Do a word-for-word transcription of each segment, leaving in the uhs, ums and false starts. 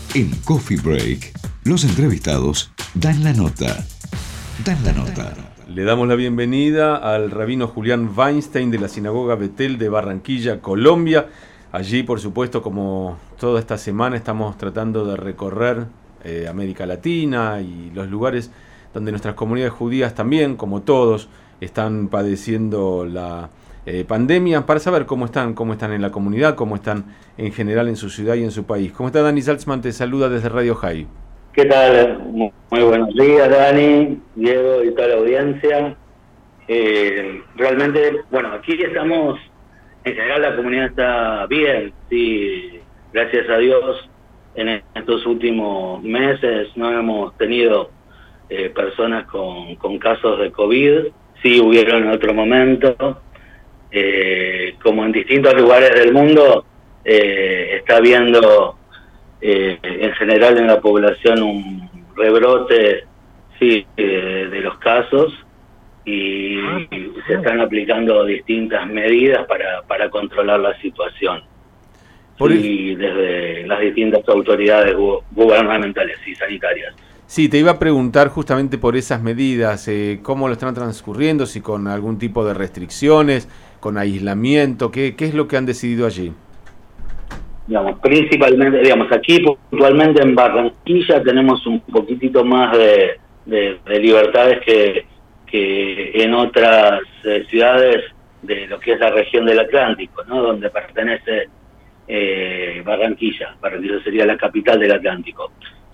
En Coffee Break, los entrevistados dan la nota. Dan la nota. Le damos la bienvenida al rabino Julián Weinstein de la Sinagoga Betel de Barranquilla, Colombia. Allí, por supuesto, como toda esta semana, estamos tratando de recorrer eh, América Latina y los lugares donde nuestras comunidades judías también, como todos, están padeciendo la eh, pandemia, para saber cómo están, cómo están en la comunidad, cómo están en general en su ciudad y en su país. ¿Cómo está? Dani Salzman te saluda desde Radio High. ¿Qué tal? Muy buenos días, Dani, Diego y toda la audiencia. Eh, realmente, bueno, aquí estamos, en general la comunidad está bien, sí, gracias a Dios, en estos últimos meses no hemos tenido eh, personas con, con casos de COVID, sí hubieron en otro momento, eh, como en distintos lugares del mundo, eh, está habiendo eh, en general en la población un rebrote sí, eh, de los casos y, y se están aplicando distintas medidas para, para controlar la situación. Por y desde las distintas autoridades gu- gubernamentales y sanitarias. Sí, te iba a preguntar justamente por esas medidas, eh, cómo lo están transcurriendo, si con algún tipo de restricciones, con aislamiento, ¿qué, qué es lo que han decidido allí? Digamos, principalmente, digamos, aquí puntualmente en Barranquilla tenemos un poquitito más de, de, de libertades que, que en otras eh, ciudades de lo que es la región del Atlántico, ¿no? Donde pertenece eh, Barranquilla. Barranquilla sería la capital del Atlántico.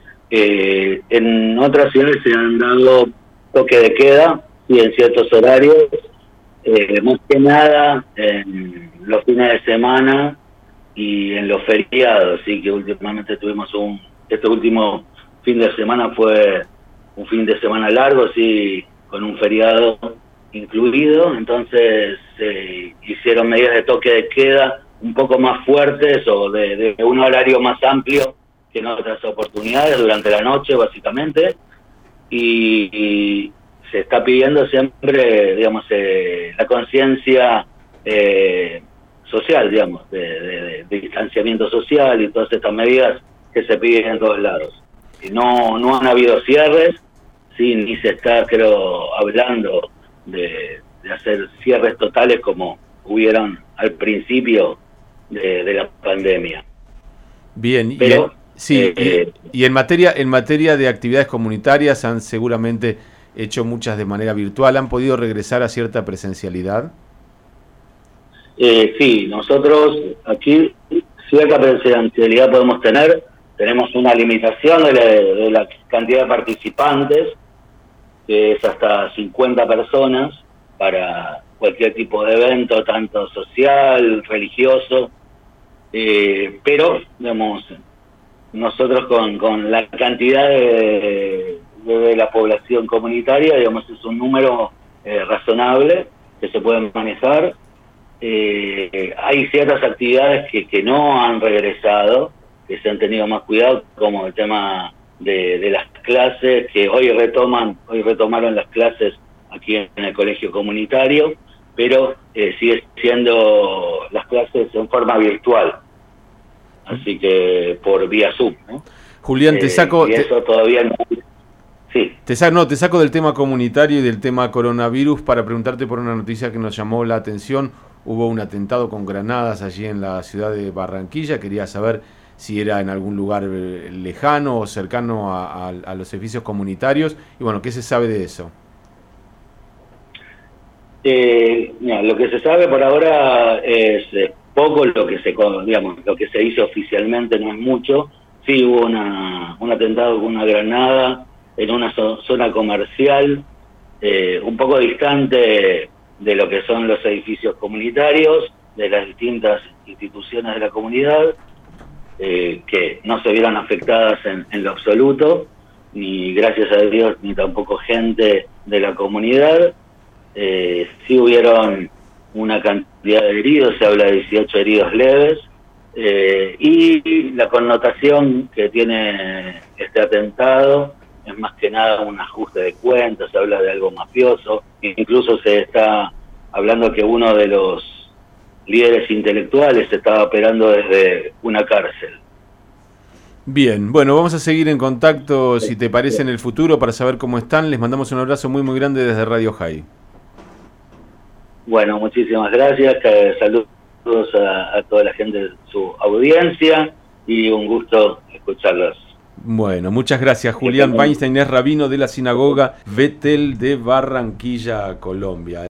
Eh, en otras ciudades se han dado toque de queda y en ciertos horarios, eh, más que nada en los fines de semana y en los feriados, sí, que últimamente tuvimos un, este último fin de semana fue un fin de semana largo, sí, con un feriado incluido, entonces eh, hicieron medidas de toque de queda un poco más fuertes o de, de un horario más amplio que en otras oportunidades, durante la noche básicamente, y, y se está pidiendo siempre, digamos, eh, la conciencia eh, social, digamos, de, de, de distanciamiento social y todas estas medidas que se piden en todos lados. Y no, no han habido cierres, sí, ni se está, creo, hablando de, de hacer cierres totales como hubieron al principio de, de la pandemia. Bien, Pero, y en, sí, eh, eh, y, y en materia en materia de actividades comunitarias han seguramente hecho muchas de manera virtual, ¿han podido regresar a cierta presencialidad? Eh, sí, nosotros aquí cierta presencialidad podemos tener, tenemos una limitación de la, de la cantidad de participantes, que es hasta cincuenta personas para cualquier tipo de evento, tanto social, religioso, eh, pero, digamos, nosotros con, con la cantidad de, de, de la población comunitaria, digamos, es un número eh, razonable que se puede manejar. Eh, hay ciertas actividades que, que no han regresado, que se han tenido más cuidado, como el tema de, de las clases, que hoy retoman, hoy retomaron las clases aquí en, en el colegio comunitario, pero eh, sigue siendo las clases en forma virtual, así que por vía Zoom, ¿no? Julián, te saco... Eh, y eso te... todavía no... Sí. Te saco, no, te saco del tema comunitario y del tema coronavirus para preguntarte por una noticia que nos llamó la atención. Hubo un atentado con granadas allí en la ciudad de Barranquilla. Quería saber si era en algún lugar lejano o cercano a, a, a los edificios comunitarios. Y bueno, ¿qué se sabe de eso? Eh, mira, lo que se sabe por ahora es eh, poco, lo que se digamos, lo que se hizo oficialmente no es mucho. Sí hubo una, un atentado con una granada en una zo- zona comercial, eh, un poco distante de lo que son los edificios comunitarios, de las distintas instituciones de la comunidad, eh, que no se vieron afectadas en, en lo absoluto, ni gracias a Dios, ni tampoco gente de la comunidad. Eh, sí hubieron una cantidad de heridos, se habla de dieciocho heridos leves, eh, y la connotación que tiene este atentado es más que nada un ajuste de cuentas, se habla de algo mafioso, incluso se está hablando que uno de los líderes intelectuales estaba operando desde una cárcel. Bien, bueno, vamos a seguir en contacto, si te parece, en el futuro para saber cómo están. Les mandamos un abrazo muy, muy grande desde Radio High. Bueno, muchísimas gracias. Saludos a, a toda la gente de su audiencia y un gusto escucharlos. Bueno, muchas gracias. Julián Weinstein es rabino de la sinagoga Betel de Barranquilla, Colombia.